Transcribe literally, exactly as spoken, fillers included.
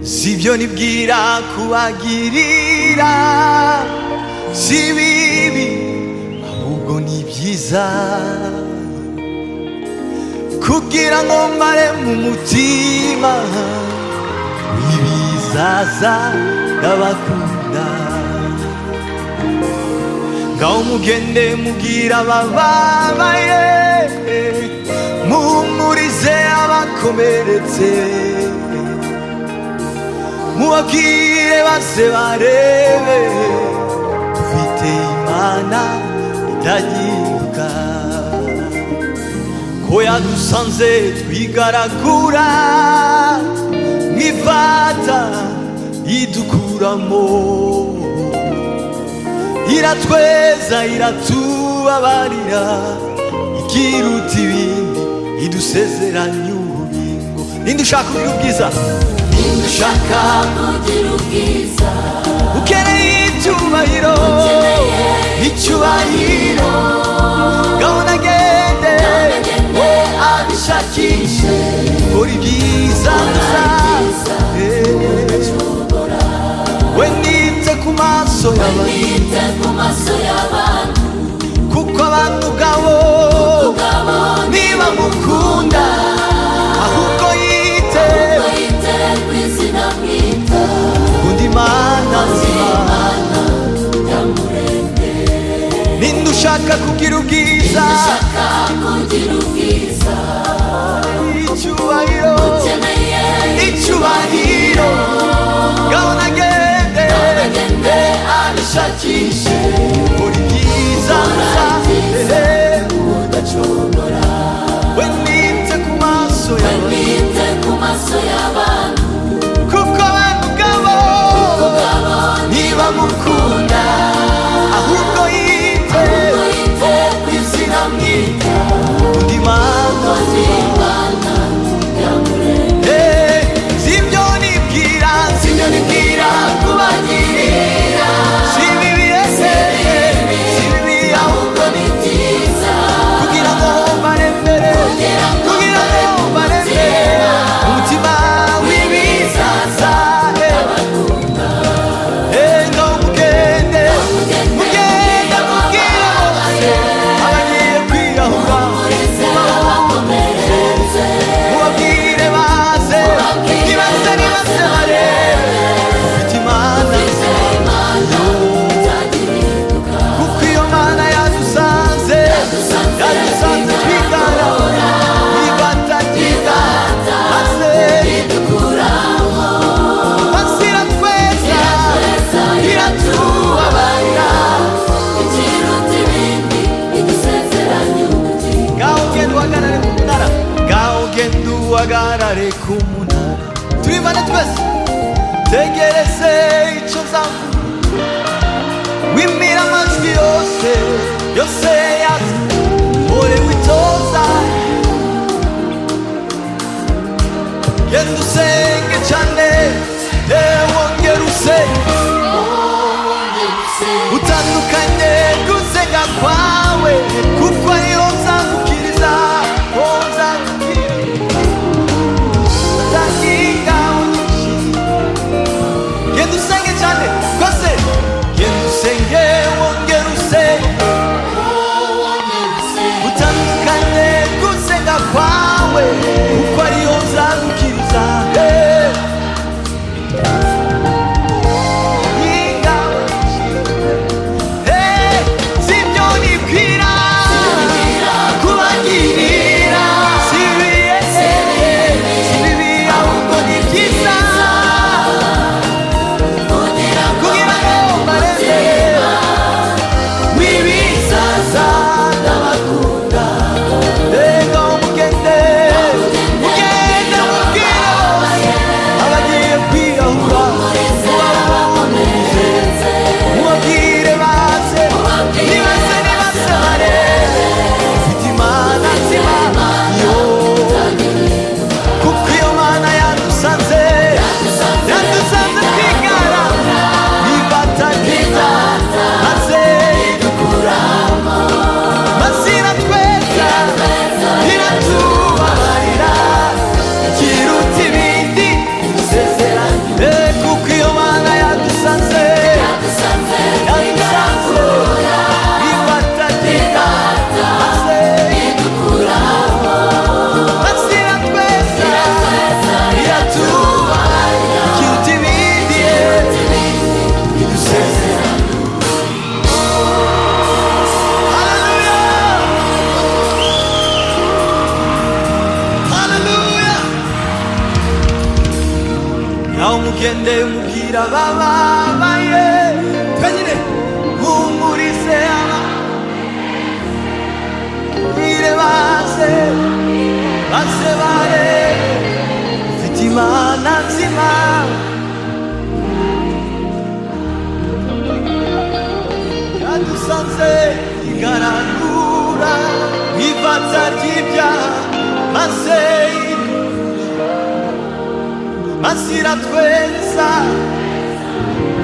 sibyo nibwira kubagirira, si bibi ahubwo ni byiza, kugira ngo mbare mu mutima ibizaza ndabakunda. Ngaho mugende mubwira abababaye, muhumurize abakomeretse, mubabwire base barebe dufite Imana itagiruka, ko yadusanze twigaragura mw'ifata idukuramo, iratweza iratubabarira, ikiruta ibindi idusezeranya ububingo. Ninde ushaka kugira ubwiza? Ninde ushaka kugira ubwiza? Ukeneye icyubahiro, icyubahiro, gahunda agende abishakishe, kora ibyiza gusa. We nite ku maso y'abantu, kuko abantu ubwabo niba mukunda, ahubwo yite kw'izina mwita, ukunda Imana nzima. Ninde ushaka kugira ubwiza? Icyubahiro, icyubahiro, gahunda agende abishakishe, kora ibyiza gusa udacogora. We nite ku maso y'abantu, kuko abantu ubwabo niba mukunda, ahubwo yite kw'izina mwita, ukunda Imana nzima. Sibyo nibwira, sibyo nibwira kubagirira, si bibi ese, si bibi ahubwo ni byiza, kugira ngo barembere, kugira ngo barembere umutima w'ibizaza. Ngaho mugende, mugende mubwire bose abagiye kwiyahura, mubabwire baze, nibaze nibaze barebe ufite Imana, kuko iyo Mana yadusanze, yadusanze twigaragura, ifata twigata maze idukuramo, maze iratweza iratubabarira, ikiruta ibindi idusezeranya ubugingo. Ngaho ugenda uhagarare ku munara, ngaho ugenda uhagarare ku munara, tubivane twese, tegereze icyo nzavuga, wimira amajwi yose yose yaza, ore witoza, genda usenge cyane, wongera usenge, utandukanye gusenga kwawe, kuko ariho nzagukiriza, oh nzagukiriza, nzakinga unyishima. Genda usenge cyane rwose, genda usenge wongera usenge, utandukanye gusenga kwawe, kuko ariho nzagukiriza. Hey. mugende mubwira abababaye twenyine humurize ababwire baze baze barebe ufite Imana nzima yadusanze igaragura ifatwa ry'ibyaha maze maze iratweza